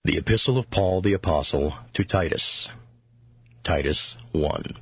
The Epistle of Paul the Apostle to Titus. Titus 1.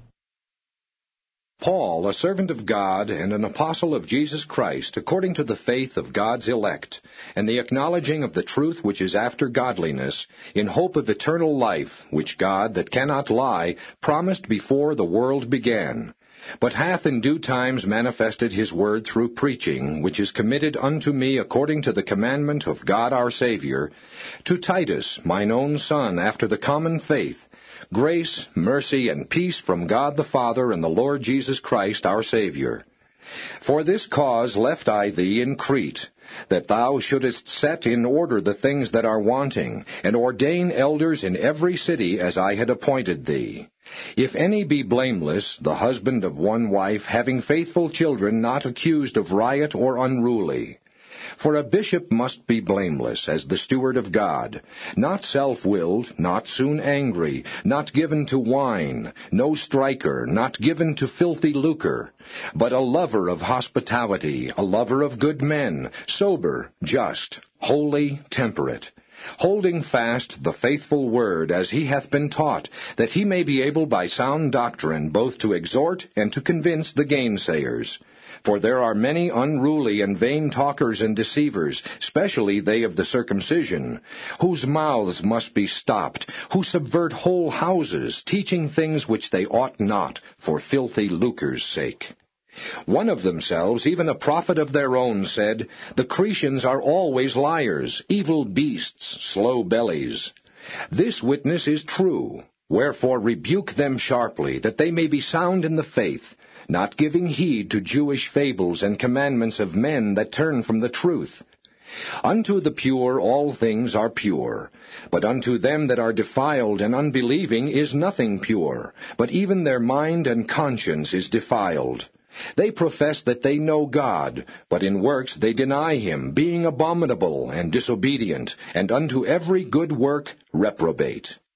Paul, a servant of God and an apostle of Jesus Christ, according to the faith of God's elect, and the acknowledging of the truth which is after godliness, in hope of eternal life, which God, that cannot lie, promised before the world began, but hath in due times manifested his word through preaching, which is committed unto me according to the commandment of God our Saviour, to Titus, mine own son, after the common faith, grace, mercy, and peace from God the Father and the Lord Jesus Christ our Saviour. For this cause left I thee in Crete, that thou shouldest set in order the things that are wanting, and ordain elders in every city as I had appointed thee. If any be blameless, the husband of one wife, having faithful children, not accused of riot or unruly. For a bishop must be blameless, as the steward of God, not self-willed, not soon angry, not given to wine, no striker, not given to filthy lucre, but a lover of hospitality, a lover of good men, sober, just, holy, temperate, holding fast the faithful word as he hath been taught, that he may be able by sound doctrine both to exhort and to convince the gainsayers. For there are many unruly and vain talkers and deceivers, especially they of the circumcision, whose mouths must be stopped, who subvert whole houses, teaching things which they ought not, for filthy lucre's sake. One of themselves, even a prophet of their own, said, The Cretians are always liars, evil beasts, slow bellies. This witness is true. Wherefore rebuke them sharply, that they may be sound in the faith, not giving heed to Jewish fables and commandments of men that turn from the truth. Unto the pure all things are pure, but unto them that are defiled and unbelieving is nothing pure, but even their mind and conscience is defiled. They profess that they know God, but in works they deny him, being abominable and disobedient, and unto every good work reprobate.